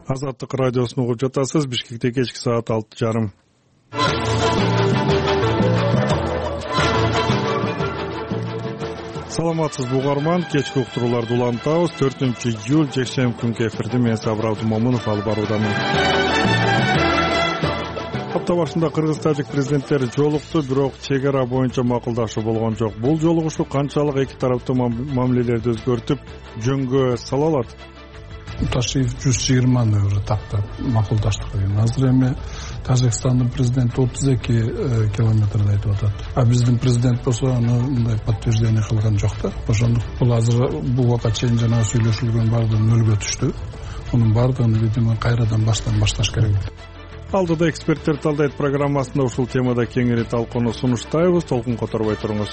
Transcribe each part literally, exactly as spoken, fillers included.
Азаттык радиосун угуп жатасыз. Бишкекте кечки саат алты жарым. Саламатсызбы угарман, кечки уктурууларды улантабыз. төртүнчү июль жекшемби күнкү эфирди мен Сабыр Абдумомунов алып баруудамын. Апта башында кыргыз-тажик президенттери жолукту, бирок чек ара боюнча макулдашуу болгон жок. Бул жолугушуу канчалык эки тараптуу мамилелерди өзгөртүп, жөнгө сала алат? Ташиев жүз жыйырманы уже тактап макулдаштык деген. Азыр эми Тажикстандын президенти отуз эки километрди айтып атат. А биздин президент болсо аны мындай подтверждение кылган жок да. Ошондук бул азыр бул убакка чейин жана сүйлөшүлгөн баардыгы нөлгө түштү. Мунун баардыгын видимо кайрадан баштан башташ керек. Алдыда эксперттер талдайт программасында ушул темада кеңири талкууну сунуштайбыз. Толкун которбой туруңуз.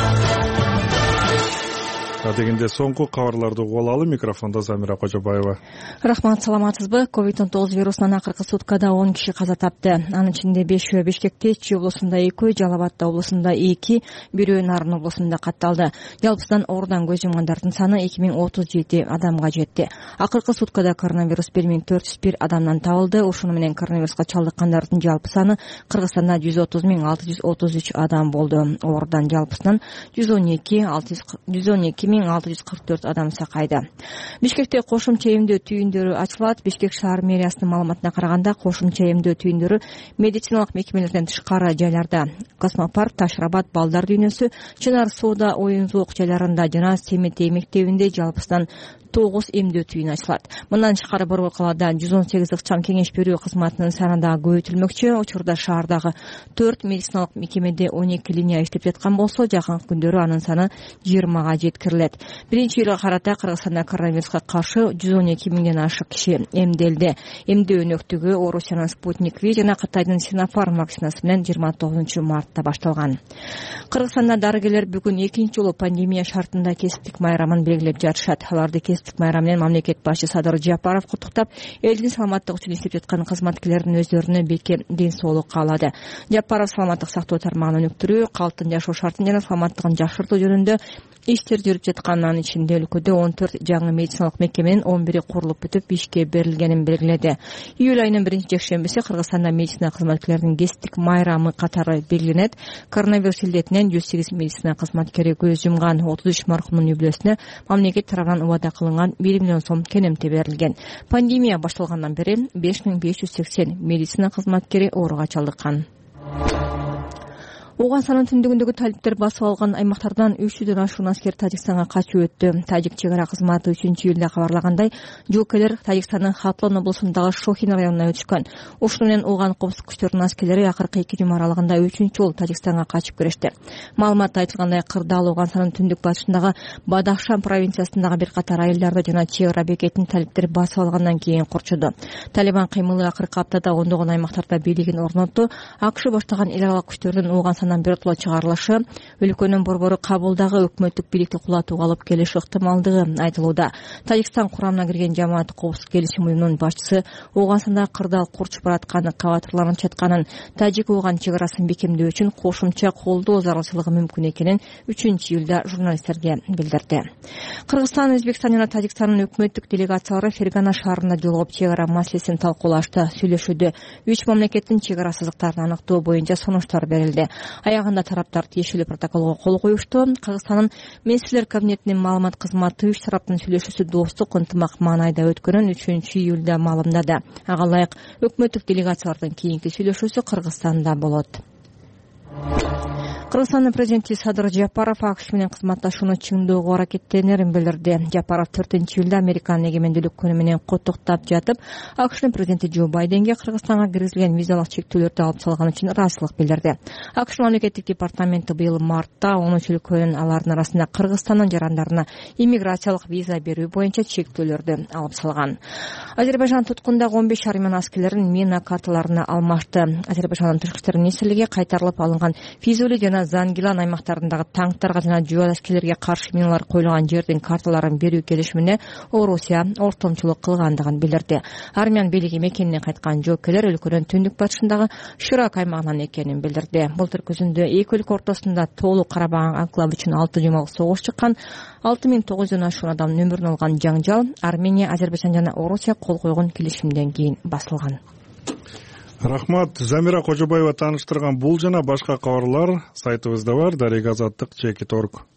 Дегенде соңку кабарларды угуп алалы. Микрофондо Замира Кожобаева. Рахмат, саламатсызбы? ковид он тогуз вирусунан акыркы суткада он киши каза тапты. Анын ичинде бешөө Бишкекте, Чүй облусунда эки, Жалал Абад облусунда эки, бирөө Нарын облусунда катталды. Жалпысынан оорудан көз жумгандардын саны эки миң отуз жети адамга жетти. Акыркы суткада коронавирус бир миң төрт жүз бир адамдан табылды. Ошону менен коронавируска чалдыккандардын жалпы саны Кыргызстанда жүз отуз миң алты жүз отуз үч адам болду. Оорудан жалпысынан жүз он эки миң алты жүз кырк төрт адам сакайды. Бишкекте кошумча эмдөө түйүндөрү ачылат. Бишкек шаар мэриясынын маалыматына караганда, кошумча эмдөө түйүндөрү медициналык мекемелерден тышкары жайларда: Космопарк, Ташрабад балдар дүйнөсү, Чынар соода оюн зоок жайларында жана Семетей мектебинде жалпысынан тогуз эмдөө түйүн ачылат. Мындан тышкары Борбор калаада жүз он сегиз ыкчам кеңеш берүү кызматынын саны да көбөйтүлмөкчү. Учурда шаардагы төрт медициналык мекемеде он эки линия иштеп жаткан болсо, жакынкы күндөрү анын саны жыйырмага жеткирилет. Биринчи июлга карата Кыргызстанда коронавируска каршы жүз он эки миңден ашык киши эмделди. Эмдөө өнөктүгү Орусиянын Спутник V жана Кытайдын Синофарм вакцинасы менен жыйырма тогузунчу мартта башталган. Кыргызстанда дарыгерлер бүгүн экинчи жолу пандемия шартында кесиптик майрамын белгилеп жатышат. Аларды кесиптик майрам менен мамлекет башчы Садыр Жапаров куттуктап, элдин саламаттыгы үчүн иштеп жаткан кызматкерлердин өздөрүнө бекем ден соолук каалады. Жапаров саламаттык сактоо тармагын өнүктүрүү, калктын жашоо шартын жана саламаттыгын жакшыртуу жөнүндө иштер жүрүп жатканын, ичинде өлкөдө он төрт жаңы медициналык мекеменин он бири курулуп бүтүп ишке берилгенин белгиледи. Июль айынын биринчи жекшембиси Кыргызстанда медицина кызматкерлеринин кесиптик майрамы катары белгиленет. Коронавирус илдетинен жүз сегиз медицина кызматкери көз жумган. отуз үч маркумдун үй-бүлөсүнө мамлекет тарабынан убада кылынган бир миллион сом кенемте берилген. Пандемия башталгандан бери беш миң беш жүз сексен медицина кызматкери ооруга чалдыккан. Ооганстандын түндүгүндөгү талиптер басып алган аймактардан үч жүздөн ашуун аскер Тажикстанга качып өттү. Тажик чек ара кызматы үчүнчү июлда кабарлагандай, жолкелер Тажикстандын Хатлон облусундагы Шохин районуна өтүшкөн. Ошону менен Ооган коопсуздук күчтөрүнүн аскерлери акыркы эки жума аралыгында үчүнчү жолу Тажикстанга качып киришти. Маалыматта айтылгандай, кырдаал Ооганстандын түндүк батышындагы Бадахшан провинциясындагы бир катар айылдарды жана чек ара бекетин талиптер басып алгандан кийин курчуду. Талибан кыймылы акыркы аптада ондогон аймактарда бийлигин орнотту. АКШ баштаган эл аралык күчтөрдүн Ооганстан биротоло чыгарылышы өлкөнүн борбору Кабулдагы өкмөттүк бийликти кулатууга алып келиши ыктымалдыгы айтылууда. Тажикстан курамына кирген жамаат коопсуздук келишим уюмунун башчысы Ооганстанда кырдаал курчуп баратканы кабатырланып жатканын, Тажик-Ооган чек арасын бекемдөө үчүн кошумча колдоо зарылчылыгы мүмкүн экенин үчүнчү июлда журналисттерге билдирди. Кыргызстан, Өзбекстан жана Тажикстандын өкмөттүк делегациялары Фергана шаарында жолугуп чек ара маселесин талкуулашты. Сүйлөшүүдө үч мамлекеттин чек ара сызыктарын аныктоо боюнча сунуштар берилди. Аягында тараптар тиешелүү протоколго кол коюшту. Кыргызстандын Министрлер кабинетинин маалымат кызматы үч тараптын сүйлөшүүсү достук ынтымак маанайда өткөнүн үчүнчү июлда маалымдады. Ага ылайык өкмөттүк делегациялардын кийинки сүйлөшүүсү Кыргызстанда болот. Кыргызстандын президенти Садыр Жапаров АКШ менен кызматташууну чыңдоого аракеттенерин билдирди. Жапаров төртүнчү июлда Американын эгемендүүлүк күнү менен куттуктап жатып, АКШнын президенти Джо Байденге Кыргызстанга киргизилген визалык чектөөлөрдү алып салган үчүн ыраазычылык билдирди. АКШ мамлекеттик департаменти быйыл мартта он үч өлкөнүн, алардын арасында Кыргызстандын жарандарына иммиграциялык виза берүү боюнча чектөөлөрдү алып салган. Азербайжан туткундагы он беш армян аскерлерин мина карталарына алмашты. Азербайжандын тышкы иштер министрлиги кайтарылып алынган Физули жана жана Зангилан аймактарындагы танктарга жана жүк аскерлерге каршы миналар коюлган жердин карталарын берүү келишимине Орусия ортомчулук кылгандыгын билдирди. Армян бийлиги мекенине кайткан жоокерлер өлкөнүн түндүк батышындагы Ширак аймагынан экенин билдирди. Былтыр күзүндө эки өлкө ортосунда тоолуу Карабаг анклавы үчүн алты жумалык согуш чыккан. алты миң тогуз жүздөн ашуун адамдын өмүрүн алган жаңжал Армения, Азербайжан жана Орусия кол койгон келишимден кийин басылган. Рахмат. Замира Кожобаева тааныштырган бул жана башка кабарлар сайтыбызда бар. Дарек Азаттык чекит точка орг.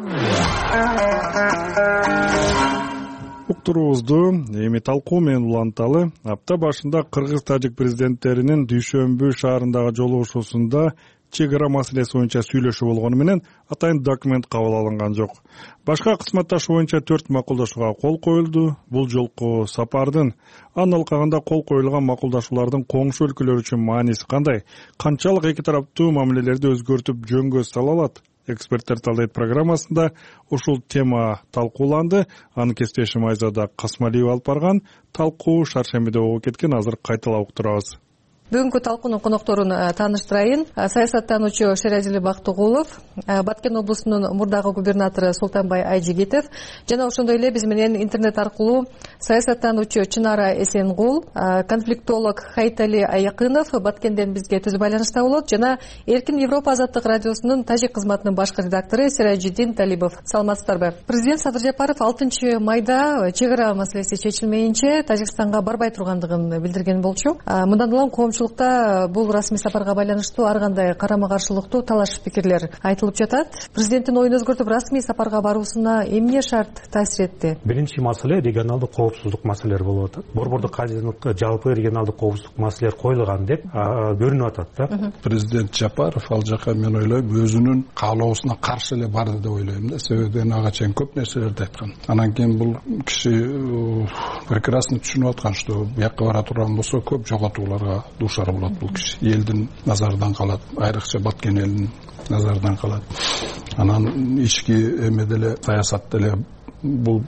Уктуруубузду эми талкуу менен уланталы. Апта башында кыргыз-тажик президенттеринин Дүйшөмбү шаарындагы жолугушуусунда чек ара маселеси боюнча сүйлөшүү болгону менен атайын документ кабыл алынган жок. Башка кызматташуу боюнча төрт макулдашууга кол коюлду. Бул жолку сапардын анын алкагында кол коюлган макулдашуулардын коңшу өлкөлөр үчүн мааниси кандай? Канчалык эки тараптуу мамилелерди өзгөртүп жөнгө сала алат? Эксперттер талдайт программасында ушул тема талкууланды. Анын кесиптешим Айзада Касмалиева алып барган талкуу шаршембиде болуп кеткен. Азыр кайталап уктурабыз. Бүгүнкү талкуунун конокторун тааныштырайын. Саясаттануучу Шеразили Бактыгулов, Баткен облусунун мурдагы губернатору Султанбай Айжигитов жана ошондой эле биз менен интернет аркылуу саясаттануучу Чынара Эсенгул, конфликтолог Хайтали Айкынов Баткенден бизге түз байланышта болот жана Эркин Европа азаттык радиосунун тажик кызматынын башкы редактору Сиражиддин Талибов. Саламатсыздарбы? Президент Садыр Жапаров алтынчы майда чек ара маселеси чечилмейинче Тажикстанга барбай тургандыгын билдирген болчу. Мындан улам бул расмий сапарга байланыштуу ар кандай карама-каршылыктуу талаш пикирлер айтылып жатат. Президенттин оюн өзгөртүп расмий сапарга баруусуна эмне шарт таасир этти? Биринчи маселе регионалдык коопсуздук маселелери болуп атат. Борбордук казинок жалпы регионалдык коопсуздук маселелер коюлган деп көрүнүп атат да. Президент Жапаров ал жака мен ойлойм өзүнүн каалоосуна каршы эле барды деп ойлойм да. Себеби ага чейин көп нерселерди айткан. Анан кийин бул киши прекрасно түшүнүп аткан, что бияка бара турган болсо көп жоготууларга душар болот бул киши. Элдин назардан калат, айрыкча Баткен элинин назардан калат. Анан ички эмеде эле саясатта эле бул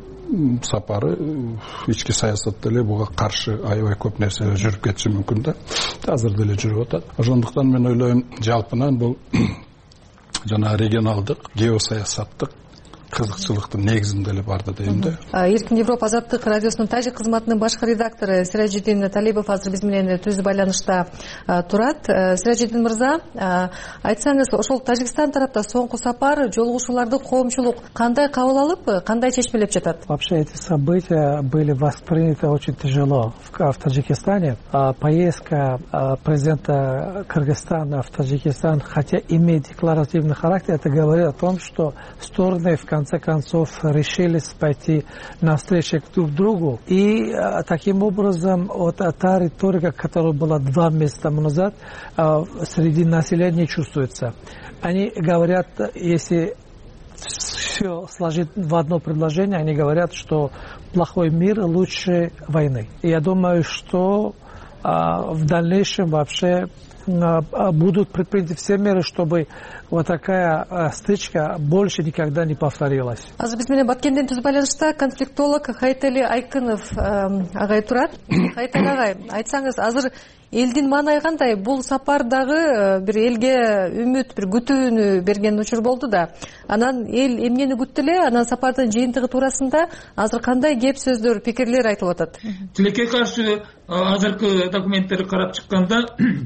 сапары ички саясатта эле буга каршы аябай көп нерселер жүрүп кетиши мүмкүн да. Азыр деле жүрүп атат. Ошондуктан мен ойлойм жалпынан бул жана регионалдык, геосаясаттык кызыкчылыктын негизинде эле барды дейм да. Эркин Европа азаттык радиосунун тажик кызматынын башкы редактору Сиражиддин Талибов азыр биз менен түз байланышта турат. Сиражиддин мырза, айтсаңыз, ошол Тажикстан тарапта соңку сапар жолугушууларды коомчулук кандай кабыл алып, кандай чечмелеп жатат? Вообще эти события были восприняты очень тяжело в Таджикистане. Поездка президента Кыргызстана в Таджикистан, хотя имеет декларативный характер, это говорит о том, что стороны в конце концов решились пойти навстречу друг другу. И а, таким образом вот та риторика, которая была два месяца тому назад, а, среди населения чувствуется. Они говорят, если все сложить в одно предложение, они говорят, что плохой мир лучше войны. И я думаю, что а, в дальнейшем вообще будут предприняты все меры, чтобы вот такая стычка больше никогда не повторилась. Азыр биз менен Баткенден түз байланышта конфликтолог Хайтали Айкынов агай турат. Хайтали агай, айтсаңыз, азыр элдин маанай кандай? Бул сапар дагы бир элге үмүт, бир күтүүнү берген учур болду да. Анан эл эмнени күттү эле? Анан сапардын жыйынтыгы туурасында азыр кандай кеп сөздөр, пикирлер айтылып атат? Тилекке каршы азыркы документтерди карап чыкканда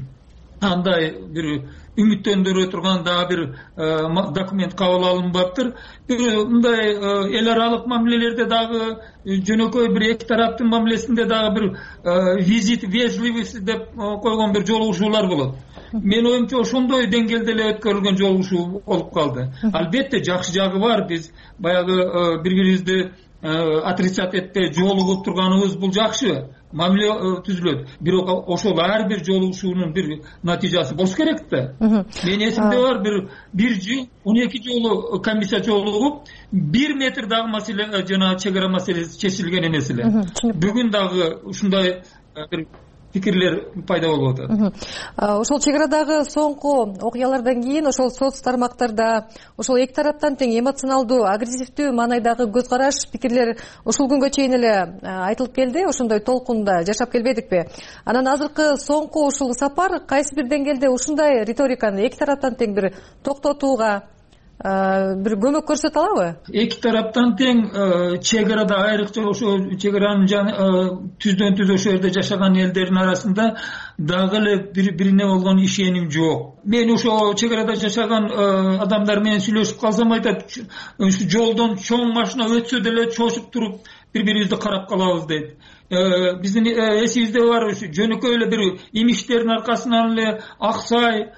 андай бир үмүттөндүрө турган дагы бир документ кабыл алынбаптыр. Бир мындай эл аралык мамилелерде дагы жөнөкөй бир эки тараптын мамилесинде дагы бир визит вежливость деп койгон бир жолугушуулар болот. Мен оюмча ошондой деңгээлде эле өткөрүлгөн жолугушуу болуп калды. Албетте жакшы жагы бар. Биз баягы бири-бирибизди отрицать этпей жолугуп турганыбыз бул жакшы. Мамиле түзүлөт. Бирок ошол ар бир жолугушуунун бир натыйжасы болуш керек да. Мен эсимде бар, бир бир жыл он эки жолу комиссия жолугуп, бир метр дагы маселе жана чек ара маселеси чечилген эмес эле. Бүгүн дагы ушундай бир пикирлер пайда болуп атат. Ошол чек арадагы соңку окуялардан кийин ошол соц тармактарда ошол эки тараптан тең эмоционалдуу агрессивдүү маанайдагы көз караш пикирлер ушул күнгө чейин эле айтылып келди, ошондой толкунда жашап келбедикпи? Анан азыркы соңку ушул сапар кайсы бир деңгээлде ушундай риториканы эки тараптан тең бир токтотууга бир көмөк көрсөтө алабы? Эки тараптан тең чек арада айрыкча ошо чек аранын түздөн түз ошол жерде жашаган элдердин арасында дагы эле бири-бирине болгон ишеним жок. Мен ошо чек арада жашаган адамдар менен сүйлөшүп калсам айтат, жолдон чоң машина өтсө деле чочуп туруп бири-бирибизди карап калабыз дейт. Биздин эсибизде бар ушу жөнөкөй эле бир имиштердин аркасынан эле Аксай,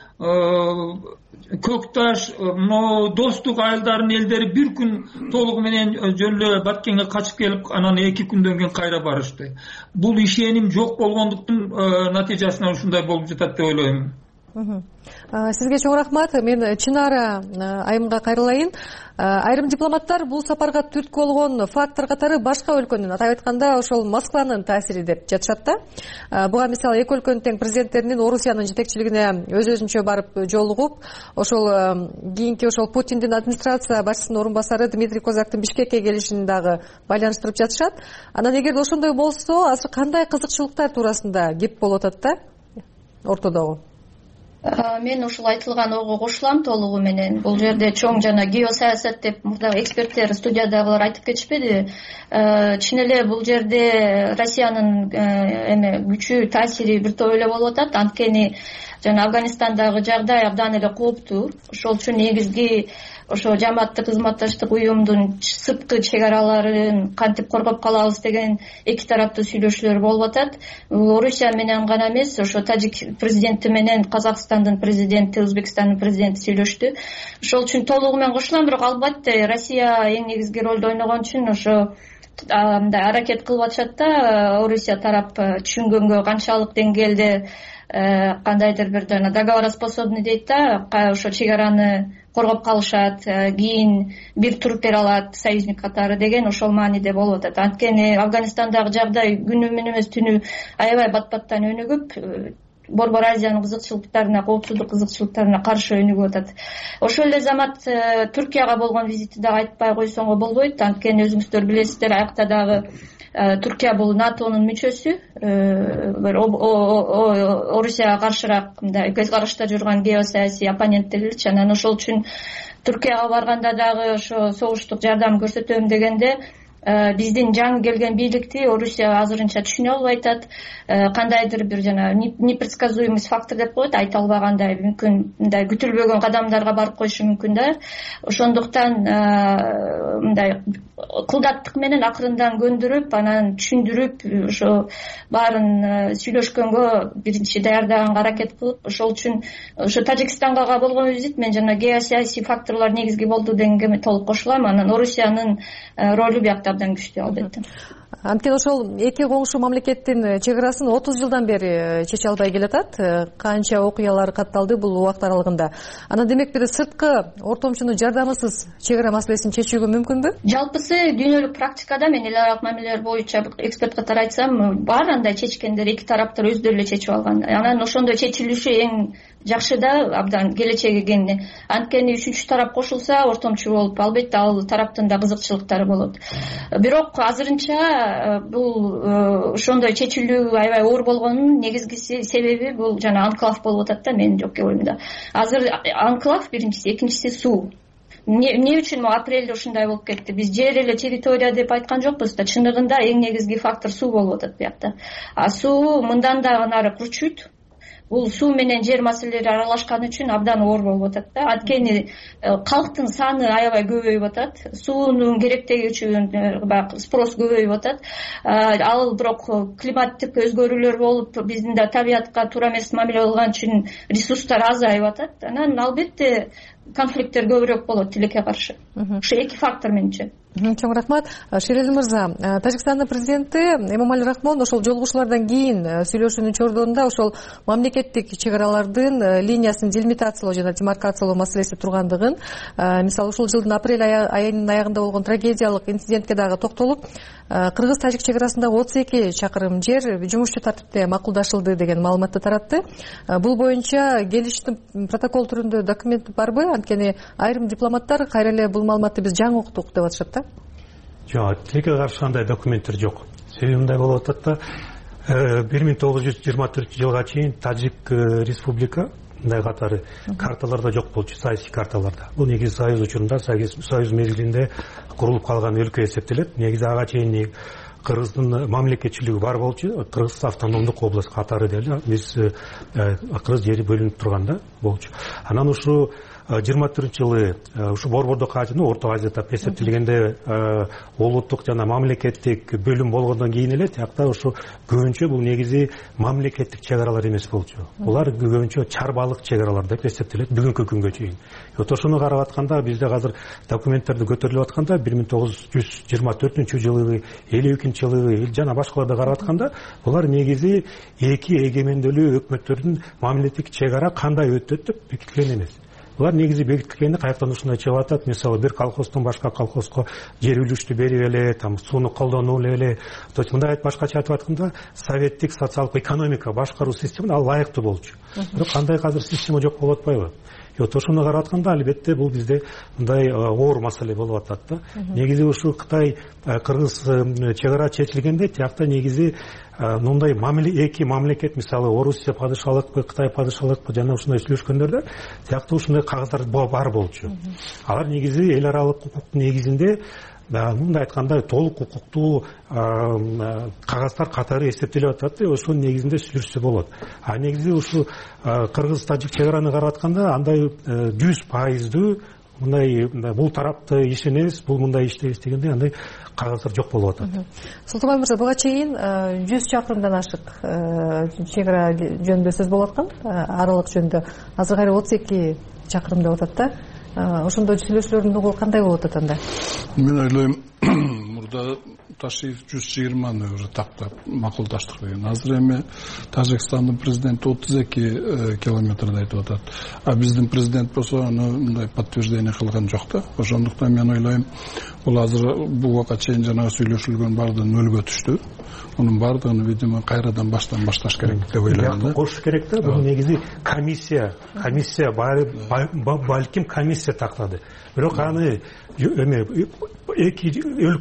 Көкташ, мына достук айылдарынын элдери бир күн толугу менен жөн эле Баткенге качып келип, анан эки күндөн кийин кайра барышты. Бул ишеним жок болгондуктун натыйжасынан ушундай болуп жатат деп ойлойм. Сизге чоң рахмат. Мен Чынара айымга кайрылайын. Айрым дипломаттар бул сапарга түрткү болгон фактор катары башка өлкөнүн, атап айтканда ошол Москванын таасири деп жатышат да. Буга мисалы эки өлкөнүн тең президенттеринин Орусиянын жетекчилигине өз-өзүнчө барып жолугуп, ошол кийинки ошол Путиндин администрация башчысынын орун басары Дмитрий Козактын Бишкекке келишин дагы байланыштырып жатышат. Анан эгерде ошондой болсо, азыр кандай кызыкчылыктар туурасында кеп болуп атат да ортодогу? Мен ушул айтылган ого кошулам толугу менен. Бул жерде чоң жана геосаясат деп мурдагы эксперттер студиядагылар айтып кетишпеди? Чын эле бул жерде Россиянын эме күчү, таасири бир топ эле болуп атат. Анткени жана Афганистандагы жагдай абдан эле кооптуу. Ошол үчүн негизги ошо жамааттык кызматташтык уюмдун сырткы чек араларын кантип коргоп калабыз деген эки тараптуу сүйлөшүүлөр болуп атат. Орусия менен гана эмес, ошо Тажик президенти менен Казакстандын президенти, Өзбекстандын президенти сүйлөштү. Ошол үчүн толугу менен кошулам, бирок албетте Россия эң негизги ролду ойногон үчүн ошо мындай аракет кылып атышат да. Орусия тарап түшүнгөнгө канчалык деңгээлде кандайдыр бир жана договороспособный дейт да, ошо чек араны коргоп калышат, кийин бир туруп бере алат союзник катары деген ошол мааниде болуп атат. Анткени Афганистандагы жагдай күнү менен эмес түнү аябай бат-баттан өнүгүп, Борбор Азиянын кызыкчылыктарына, коопсуздук кызыкчылыктарына каршы өнүгүп атат. Ошол эле замат Түркияга болгон визити дагы айтпай койсоңго болбойт. Анткени өзүңүздөр билесиздер, аякта дагы Түркия бул НАТОнун мүчөсү, Орусияга каршыраак мындай көз карашта жүргөн геосаясий оппонент деличи. Анан ошол үчүн Түркияга барганда дагы ошо согуштук жардам көрсөтөм дегенде биздин жаңы келген бийликти Орусия азырынча түшүнө албай атат. Кандайдыр бир жана непредсказуемость фактор деп коет, айта албагандай, мүмкүн мындай күтүлбөгөн кадамдарга барып коюшу мүмкүн да. Ошондуктан мындай кылдаттык менен акырындан көндүрүп, анан түшүндүрүп, ошо баарын сүйлөшкөнгө биринчи даярдаганга аракет кылып, ошол үчүн ошо Тажикстанга болгон визит мен жана геосаясий факторлор негизги болду дегенге толук кошулам. Анан Орусиянын ролу биякта абдан күчтүү албетте. Анткени ошол эки коңшу мамлекеттин чек арасын отуз жылдан бери чече албай келатат. Канча окуялар катталды бул убакыт аралыгында. Анан демек бир сырткы ортомчунун жардамысыз чек ара маселесин чечүүгө мүмкүнбү? Жалпысы дүйнөлүк практикада мен эл аралык мамилелер боюнча эксперт катары айтсам, бар андай чечкендер эки тараптар өздөрү эле чечип алган. Анан ошондой чечилиши эң жакшы да, абдан келечеги кең. Анткени үчүнчү тарап кошулса, ортомчу болуп, албетте ал тараптын да кызыкчылыктары болот. Бирок азырынча бул ошондой чечилүү аябай оор болгонунун негизги себеби бул жана анклав болуп атат да, менин жокке оюмда. Азыр анклав биринчиси, экинчиси суу. Эмне үчүн апрелде ушундай болуп кетти? Биз жер эле территория деп айткан жокпуз да, чындыгында эң негизги фактор суу болуп атат биякта. А суу мындан да нары курчуйт. Бул суу менен жер маселелери аралашкан үчүн абдан оор болуп атат да. Анткени калктын саны аябай көбөйүп атат. Суунун керектеги үчүн баягы спрос көбөйүп атат. Ал бирок климаттык өзгөрүүлөр болуп, биздин да табиятка туура эмес мамиле кылган үчүн ресурстар азайып атат. Анан албетте конфликттер көбүрөөк болот тилекке каршы. Ушу эки фактор менимче. чоң рахмат. Шерели мырза, Тажикстандын президенти Эмомали Рахмон ошол жолугушуулардан кийин сүйлөшүүнүн чордонунда ошол мамлекеттик чек аралардын линиясын делимитациялоо жана демаркациялоо маселеси тургандыгын, мисалы ушул жылдын апрель айынын аягында болгон трагедиялык инцидентке дагы токтолуп, кыргыз-тажик чек арасында отуз эки чакырым жер жумушчу тартипте макулдашылды деген маалыматты таратты. Бул боюнча келиштин протокол түрүндө документ барбы? Анткени айрым дипломаттар кайра эле бул маалыматты биз жаңы уктук деп атышат да. Жок, тилекке каршы андай документтер жок. Себеби мындай болуп атат да, бир миң тогуз жүз жыйырма төртүнчү жылга чейин Тажик республика мындай катары карталарда жок болчу, саясий карталарда. Бул негизи союз учурунда, союз мезгилинде курулуп калган өлкө эсептелет. Негизи ага чейин Кыргыздын мамлекетчилиги бар болчу, Кыргыз автономдук область катары деле биз Кыргыз жери бөлүнүп турганда болчу. Анан ушу жыйырма төртүнчү жылы ушу борбордук ажыны Орто Азияда эсептелгенде улуттук жана мамлекеттик бөлүм болгондон кийин эле тиякта ушу көбүнчө бул негизи мамлекеттик чек аралар эмес болчу. Булар көбүнчө чарбалык чек аралар деп эсептелет бүгүнкү күнгө чейин. Вот ошону карап атканда бизде азыр документтерди көтөрүлүп атканда бир миң тогуз жүз жыйырма төртүнчү жылы, элүү экинчи жылы жана башкаларды карап атканда булар негизи эки эгемендүүлүү өкмөттөрдүн мамлекеттик чек ара кандай өтөт деп бекитилген эмес. Булар негизи бекитилгени каяктан ушундай чыгып атат. Мисалы бир колхоздон башка колхозго жер үлүштү берип эле, там сууну колдонуп эле. То есть мындай башкача айтып атканда советтик социалдык экономика башкаруу системасына ал лайыктуу болчу. Бирок кандай казыр система жок болуп атпайбы? Вот ошону карап атканда албетте бул бизде мындай оор маселе болуп атат да. Негизи ушу Кытай Кыргыз чек ара чечилгенде тиякта негизи мындай эки мамлекет, мисалы Орусия падышалыкпы, Кытай падышалыкпы жана ушундай сүйлөшкөндөрдө тиякта ушундай кагаздар бар болчу. Алар негизи эл аралык укуктун негизинде мындай айтканда толук укуктуу кагаздар катары эсептелип атат да, ошонун негизинде сүйлөшсө болот. А негизи ушу Кыргыз-тажик чек араны карап атканда андай жүз пайыздуу мындай бул тарапты ишенебиз, бул мындай иштейбиз дегендей андай кагаздар жок болуп атат. Султанбай мырза, буга чейин жүз чакырымдан ашык чек ара жөнүндө сөз болуп аткан, аралык жөнүндө. Азыр кайра отуз эки чакырым деп атат да. Ошондо сүйлөшүүлөрдүн угу кандай болуп атат анда? Мен ойлойм, мурда Ташиев жүз жыйырманы уже тактап макулдаштык деген. Азыр эми Тажикстандын президенти отуз эки километрди айтып атат. А биздин президент болсо аны мындай подтверждение кылган жок да. Ошондуктан мен ойлойм, бул азыр буга чейин жана сүйлөшүлгөн баардыгы нөлгө түштү. Мунун баардыгын, видимо, кайрадан баштан башташ керек деп ойлойм да. Кошуш керек да. Бул негизи комиссия, комиссия балким комиссия тактады. Бирок аны эме эки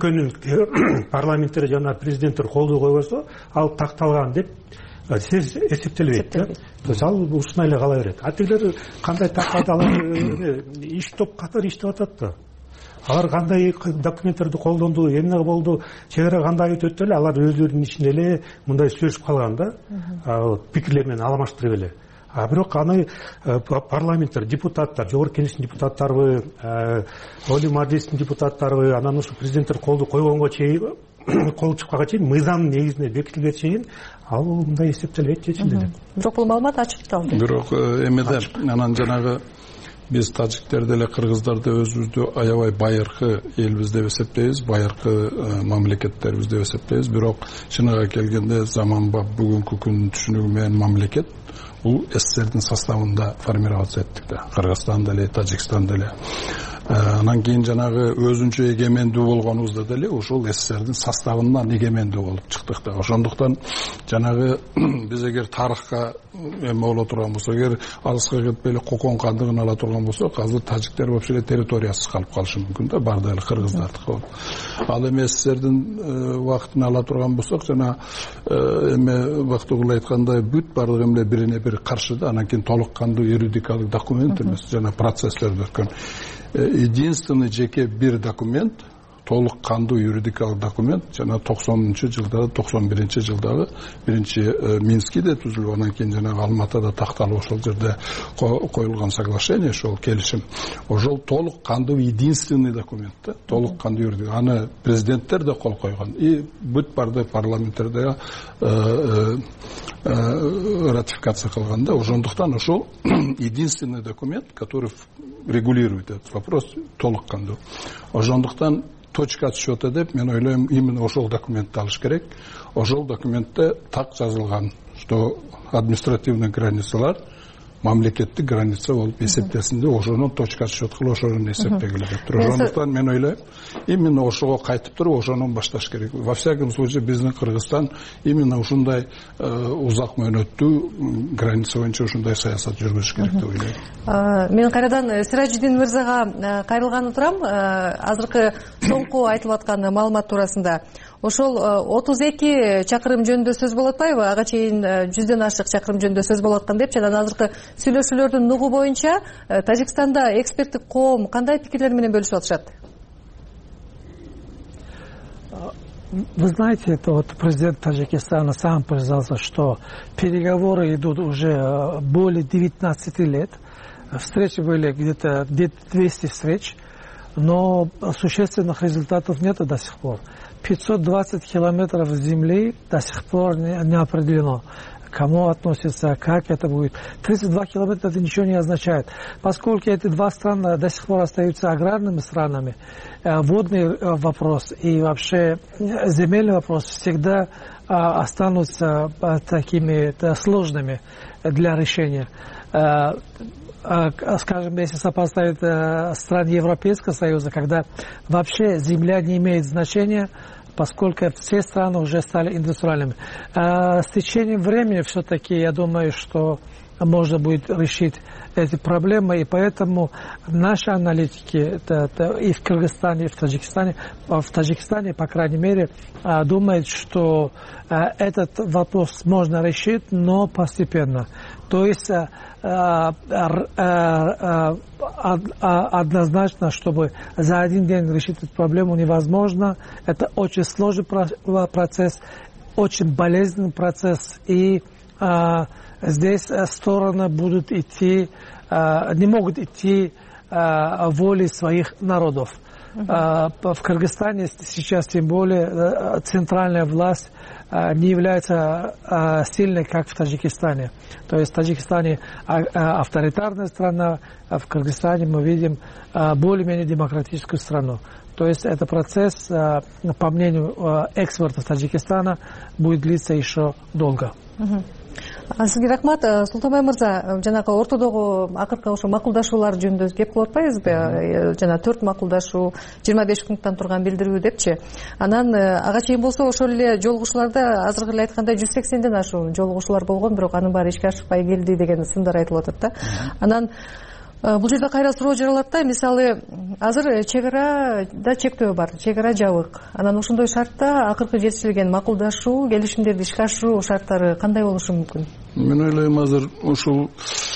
өлкөнүн парламенттери жана президенттер колдоо койбосо, ал такталган деп эсептелбейт да. То есть ал ушундай эле кала берет. Атилер кандай тактады, алар иш топ катары иштеп атат да. Алар кандай документтерди колдонду, эмне болду, чек ара кандай өтөт эле, алар өздөрүнүн ичинде эле мындай сүйлөшүп калган да, пикирлер менен аламаштырып эле. А бирок аны парламенттер, депутаттар, жогорку кеңештин депутаттарыбы, Олий Мажлистин депутаттарыбы, анан ушу президенттер колду койгонго чейин, кол чыкканга чейин, мыйзам негизинде бекитилген чейин, ал мындай эсептелбейт, чечилди. Бирок бул маалымат ачык калды. Бирок эмеде анан жанагы биз тажиктер деле кыргыздар да өзүбүздү аябай байыркы элбиз деп эсептейбиз, байыркы мамлекеттербиз деп эсептейбиз. Бирок чыныгы келгенде заманбап бүгүнкү күндүн түшүнүгү менен мамлекет бул СССРдин составында формироваться эттик да. Кыргызстан деле, Тажикстан деле. Анан кийин жанагы өзүнчө эгемендүү болгонубузда деле ошол СССРдин составынан эгемендүү болуп чыктык да. Ошондуктан жанагы биз эгер тарыхка эме боло турган болсок, эгер алыска кетпей эле кокон кандыгын ала турган болсок, азыр тажиктер вообще эле территориясыз калып калышы мүмкүн да, бардыгы эле кыргыздардыкы болуп. Ал эми СССРдин убактын ала турган болсок, жана эме Бактыгул айткандай бүт бардыгы эмне бирине бири каршы да, анан кийин толук кандуу юридикалык документ эмес, жана процесслерди өткөн. Единственный жеке бир документ, толук кандуу юридикалык документ, жана токсонунчу жылдары, токсон биринчи жылдары биринчи Минскиде түзүлүп, анан кийин жана Алматыда такталып ошол жерде коюлган соглашение, ошол келишим. Ошол толук кандуу единственный документ да, толук кандуу юридик. Аны президенттер да кол койгон, и бүт барды парламенттерде ратификация кылган да. Ошондуктан ошол единственный документ, который регулирует этот вопрос толук кандуу. Ошондуктан точка отсчета деп мен ойлаймын, именно ошол документти алыш керек. Ошол документте так жазылган, что административный границалар мамлекеттик граница болуп эсептелсин деп, ошонун точка отсчет кылып ошону эсептегиле деп тур. Ошондуктан мен ойлойм, именно ошого кайтып туруп ошонун башташ керек. Во всяком случае биздин Кыргызстан именно ушундай узак мөөнөттүү граница боюнча ушундай саясат жүргүзүш керек деп ойлойм. Мен кайрадан Сиражидин мырзага кайрылганы турам. Азыркы соңку айтылып аткан маалымат туурасында ошол отуз эки чакырым жөнүндө сөз болуп атпайбы? Ага чейин жүздөн ашык чакырым жөнүндө сөз болуп аткан деп, жана азыркы сүйлөшүүлөрдүн нугу боюнча Тажикстанда эксперттик коом кандай пикирлер менен бөлүшүп атышат? Вы знаете, это вот президент Таджикистана сам признался, что переговоры идут уже более девятнадцати лет. Встречи были где-то двести встреч, но существенных результатов нет до сих пор. пятьсот двадцать километров земли до сих пор не, не определено. Кому относится, как это будет. тридцать два километра это ничего не означает. Поскольку эти два страны до сих пор остаются аграрными странами, водный вопрос и вообще земельный вопрос всегда останутся такими сложными для решения. Скажем, если сопоставить страны Европейского Союза, когда вообще земля не имеет значения, поскольку все страны уже стали индустриальными. А с течением времени все-таки, я думаю, что можно будет решить эти проблемы, и поэтому наши аналитики это, это и в Кыргызстане, и в Таджикистане, в Таджикистане, по крайней мере, думают, что этот вопрос можно решить, но постепенно. То есть однозначно, чтобы за один день решить эту проблему невозможно. Это очень сложный процесс, очень болезненный процесс, и здесь стороны будут идти, не могут идти волей своих народов. Uh-huh. В Кыргызстане сейчас тем более центральная власть не является сильной, как в Таджикистане. То есть в Таджикистане авторитарная страна, а в Кыргызстане мы видим более-менее демократическую страну. То есть этот процесс, по мнению экспертов Таджикистана, будет длиться еще долго. Uh-huh. Сизге рахмат. Султанбай мырза, жанагы ортодогу акыркы ошо макулдашуулар жөнүндө кеп кылып атпайбызбы? Жана төрт макулдашуу, жыйырма беш пункттан турган билдирүү депчи. Анан ага чейин болсо ошол эле жолугушууларда азыркы эле айткандай жүз сексенден ашуун жолугушуулар болгон, бирок анын баары ишке ашпай келди деген сындар айтылып атат да. Анан бул жерде кайра суроо жаралат да, мисалы азыр чек арада чектөө бар, чек ара жабык. Анан ошондой шартта акыркы жетишилген макулдашуу, келишимдерди ишке ашыруу шарттары кандай болушу мүмкүн? Мен ойлойм азыр ушул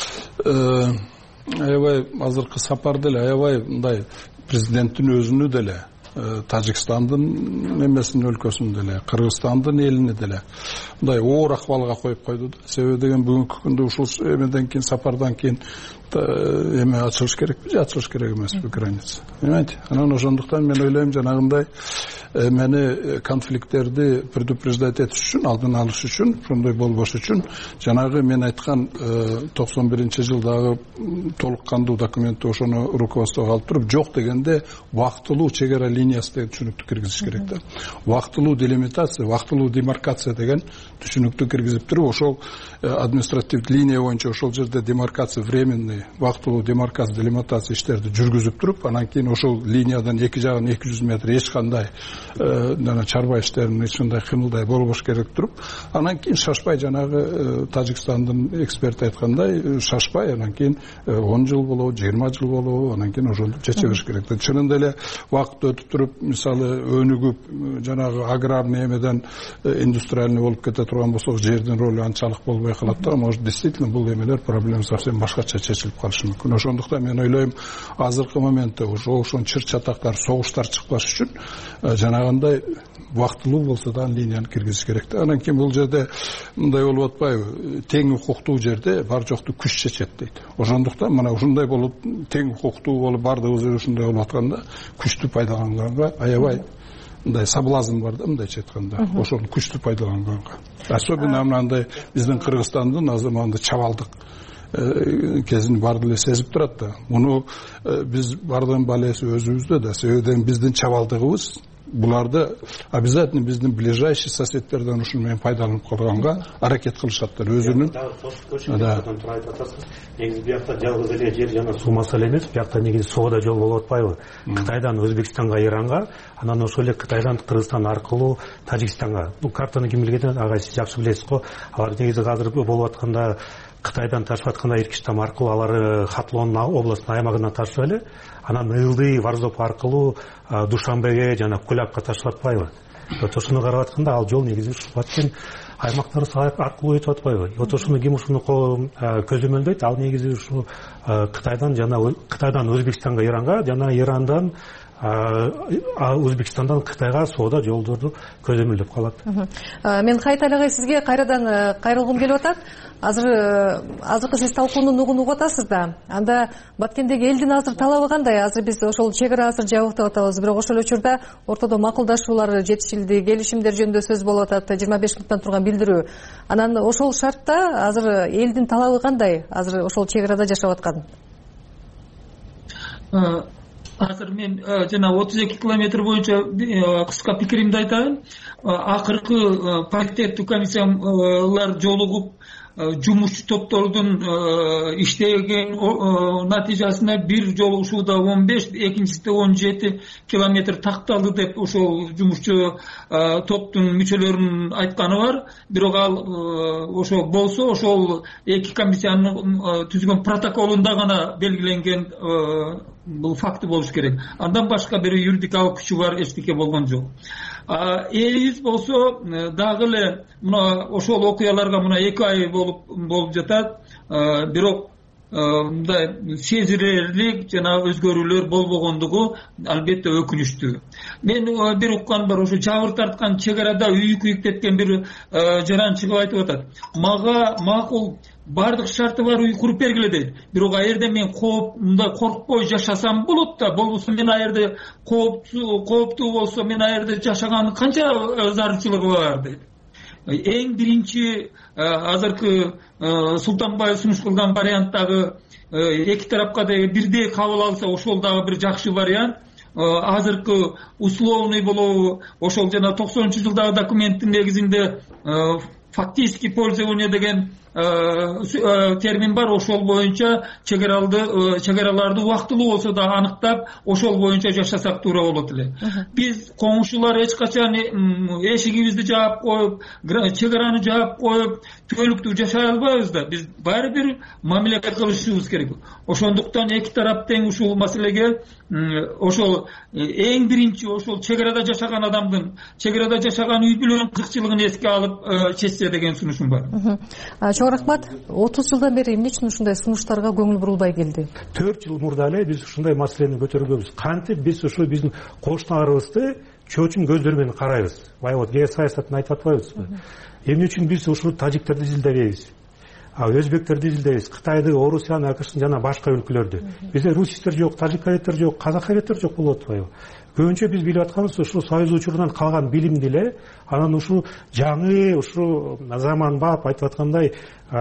аябай азыркы сапар деле аябай мындай президенттин өзүнү деле, Тажикстандын эмесин өлкөсүн деле, Кыргызстандын элини деле мындай оор акыбалга коюп койду да. Себеби деген бүгүнкү күндө ушул эмеден кийин, сапардан кийин эме ачылыш керекпи же ачылыш керек эмеспи граница? Понимаете? Анан ошондуктан мен ойлойм, жанагындай эмени конфликттерди предупреждать этиш үчүн, алдын алыш үчүн, ошондой болбош үчүн жанагы мен айткан токсон биринчи жылдагы толук кандуу документти ошону руководствого алып туруп, жок дегенде убактылуу чек ара линиясы деген түшүнүктү киргизиш керек да. Убактылуу делимитация, убактылуу демаркация деген түшүнүктү киргизип туруп, ошол административдик линия боюнча ошол жерде демаркация временный, убактылуу демаркация, делимитация иштерди жүргүзүп туруп, анан кийин ошол линиядан эки жагын эки жүз метр эч кандай жана чарба иштеринин эч кандай кыймылдай болбош керек туруп, анан кийин шашпай, жанагы Тажикстандын эксперти айткандай, шашпай, анан кийин он жыл болобу, жыйырма жыл болобу, анан кийин ошентип чече бериш керек. Чынында эле убакыт өтүп туруп, мисалы өнүгүп, жанагы аграрный эмеден индустриальный болуп кете турган болсок, жердин ролу анчалык болбой калат да. Может, действительно бул эмелер проблема совсем башкача чечилип калышы мүмкүн. Ошондуктан мен ойлойм, азыркы моментте ошо ошон чыр чатактар, согуштар чыкпаш үчүн жанагындай убактылуу болсо да линияны киргизиш керек да. Анан кийин бул жерде мындай болуп атпайбы? Тең укуктуу жерде бар жокту күч чечет дейт. Ошондуктан мына ушундай болуп, тең укуктуу болуп, бардыгыбыз ушундай болуп атканда, күчтү пайдаланганга аябай мындай соблазн бар да, мындайча айтканда, ошону күчтү пайдаланганга. Особенно мындай биздин Кыргызстандын азырманда чабалдык кезин баары эле сезип турат да. Муну биз бардын балеси өзүбүздө да, себебен биздин чабалдыгыбыз буларды обязательно биздин ближайший соседтерден ушун менен пайдаланып калганга аракет кылышаттыр. Өзүнүн көчүрүп тура айтып атасыз. Негизи биякта жалгыз эле жер жана суу маселе эмес, биякта негизи соода жол болуп атпайбы? Кытайдан Өзбекстанга, Иранга, анан ошол эле Кытайдан Кыргызстан аркылуу Тажикстанга. Бул картаны ким билген, ага сиз жакшы билесиз го. Алар негизи азыр болуп атканда Кытайдан ташып атканда Иркиштам аркылуу алар Хатлон областынын аймагына ташып эле, анан Ылдый, Варзоп аркылуу Душанбеге жана Кулапка ташып атпайбы? Вот ошону карап атканда ал жол негизи ушул баткен аймактар аркылуу өтүп атпайбы? Вот ошону ким ушуну көзөмөлдөйт? Ал негизи ушу Кытайдан жана Кытайдан Өзбекстанга, Иранга жана Ирандан Өзбекстандан Кытайга соода жолдорду көзөмөлдөп калат. Мен Кайтал агай сизге кайрадан кайрылгым келип атат. Азыр азыркы сиз талкуунун угун угуп атасыз да. Анда Баткендеги элдин азыр талабы кандай? Азыр биз ошол чек ара азыр жабык деп атабыз. Бирок ошол учурда ортодо макулдашуулар жетишилди, келишимдер жөнүндө сөз болуп атат. жыйырма беш миңден турган билдирүү. Анан ошол шартта азыр элдин талабы кандай? Азыр ошол чек арада жашап аткан. Азыр мен жана отуз эки километр боюнча кыска пикиримди айтайын. Акыркы паритеттүү комиссиялар жолугуп жумушчу топтордун иштеген натыйжасында бир жолугушууда он беш, экинчисинде он жети километр такталды деп ошол жумушчу топтун мүчөлөрүнүн айтканы бар. Бирок ал ошо болсо ошол эки комиссиянын түзгөн протоколунда гана белгиленген бул факты болуш керек. Андан башка бир юридикалык күчү бар эчтеке болгон жок. Элибиз болсо дагы эле мына ошол окуяларга мына эки ай болуп болуп жатат. Бирок мындай сезилерлик жана өзгөрүүлөр болбогондугу албетте өкүнүчтүү. Мен бир уккан бар, ошо жабыр тарткан чек арада үйү күйүктеткен бир жаран чыгып айтып атат. Мага макул бардык шарты бар үй куруп бергиле дейт. Бирок а жерде мен кооп мындай коркпой жашасам болот да, болбосо мен а жерде кооптуу кооптуу болсо мен а жерде жашаганын канча зарылчылыгы бар дейт. Эң биринчи азыркы Султанбаев сунуш кылган варианттагы эки тарапка да бирдей кабыл алса ошол дагы бир жакшы вариант. Азыркы условный болобу ошол жана токсонунчу жылдагы документтин негизинде фактический пользование деген термин бар. Ошол боюнча чек аралды чек араларды убактылуу болсо да аныктап ошол боюнча жашасак туура болот эле. Биз коңшулар эч качан эшигибизди жаап коюп, чек араны жаап коюп түбөлүктүү жашай албайбыз да. Биз баары бир мамиле кылышыбыз керек. Ошондуктан эки тарап тең ушул маселеге ошол эң биринчи ошол чек арада жашаган адамдын, чек арада жашаган үй бүлөнүн кызыкчылыгын эске алып чечсе деген сунушум бар. Чоң рахмат. отуз жылдан бери эмне үчүн ушундай сунуштарга көңүл бурулбай келди? төрт жыл мурда эле биз ушундай маселени көтөргөнбүз. Кантип биз ушу биздин кошуналарыбызды чоочун көздөр менен карайбыз. Байбот геосаясатын айтып атпайбызбы? Эмне үчүн биз ушул тажиктерди изилдебейбиз? Өзбектерди изилдейбиз, Кытайды, Орусияны, АКШны жана башка өлкөлөрдү. Бизде русичтер жок, тажиккалеттер жок, казаккалеттер жок болуп атпайбы? Көбүнчө биз билип атканыбыз ушул Союз учурунан калган билимди эле, анан ушул жаңы, ушул заманбап айтып аткандай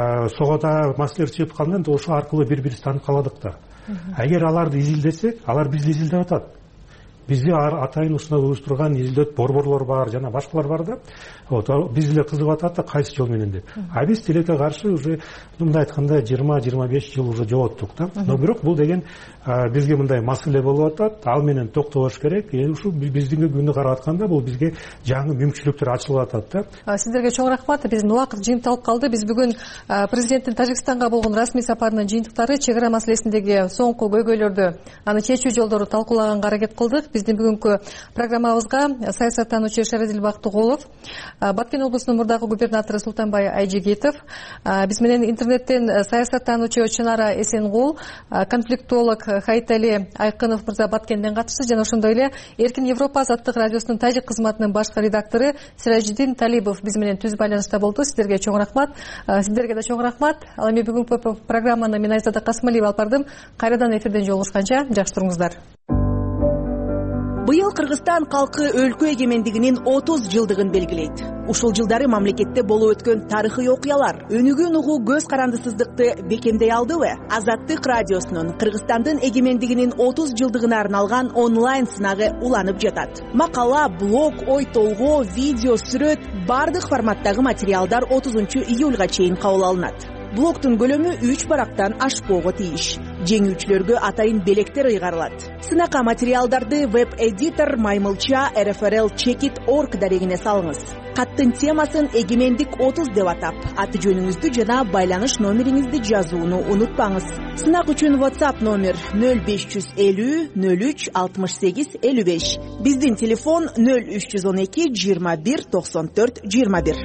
согода маселелер чыгып калганда ошол аркылуу бири-бирибизди таанып каладык да. Эгер аларды изилдесек, алар бизди изилдеп атат. Бизди атайын ушундай уюштурган изилдөөт борборлор бар, жана башкалар бар да. Вот биз эле кызыгып атат да кайсы жол менен деп. А биз тилекке каршы уже мындай айтканда жыйырма жыйырма беш жыл уже жооттук да. Но бирок бул деген бизге мындай маселе болуп атат, ал менен токтолуш керек. Ушул биздин күнү карап атканда бул бизге жаңы мүмкүнчүлүктөр ачылып атат да. Сиздерге чоң рахмат. Биздин убакыт жыйынтыкталып калды. Биз бүгүн президенттин Тажикстанга болгон расмий сапарынын жыйынтыктары, чек ара маселесиндеги соңку көйгөйлөрдү, аны чечүү жолдору талкуулаганга аракет кылдык. Биздин бүгүнкү программабызга саясаттануучу Шеразил Бактыгулов, Баткен облусунун мурдагы губернатору Султанбай Айжигитов, биз менен интернеттен саясаттануучу Чынара Эсенгул, конфликтолог Хайтали Айкынов мырза Баткенден катышты, жана ошондой эле Эркин Европа азаттык радиосунун тажик кызматынын башкы редактору Сиражиддин Талибов биз менен түз байланышта болду. Сиздерге чоң рахмат. Сиздерге да чоң рахмат. Ал эми бүгүнкү программаны мен Айзада Касымалиева алып бардым. Кайрадан эфирден жолугушканча жакшы туруңуздар. Быйыл Кыргызстан калкы өлкө эгемендигинин отуз жылдыгын белгилейт. Ушул жылдары мамлекетте болуп өткөн тарыхый окуялар өнүгүүнү угуу көз карандысыздыкты бекемдей алдыбы? Азаттык радиосунун Кыргызстандын эгемендигинин отуз жылдыгына арналган онлайн сынагы уланып жатат. Макала, блог, ой толгоо, видео, сүрөт бардык форматтагы материалдар отузунчу июлга чейин кабыл алынат. Блогтун көлөмү үч барактан ашпоого тийиш. Жеңүүчүлөргө атайын белектер ыйгарылат. Сынакка материалдарды веб-эдитор Маймылча эр эф эр эл чекит точка орг дарегине салыңыз. Каттын темасын эгемендик отуз деп атап, аты жөнүңүздү жана байланыш номериңизди жазууну унутпаңыз. Сынак үчүн WhatsApp номер нөл беш жүз элүү нөл үч алтымыш сегиз элүү беш. Биздин телефон нөл үч жүз он эки жыйырма бир токсон төрт жыйырма бир.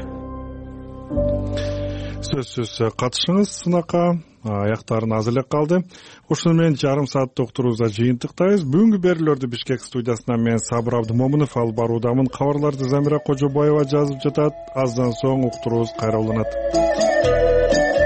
Сөзсүз катышыңыз сынакка аяктарын аз эле калды. Ушуну менен жарым сааттык турубузда жыйынтыктайбыз. Бүгүнкү берүүлөрдү Бишкек студиясынан мен Сабыр Абдымомунов алып баруудамын. Кабарларды Замира Кожобаева жазып жатат. Аздан соң уктуруубуз кайра уланат.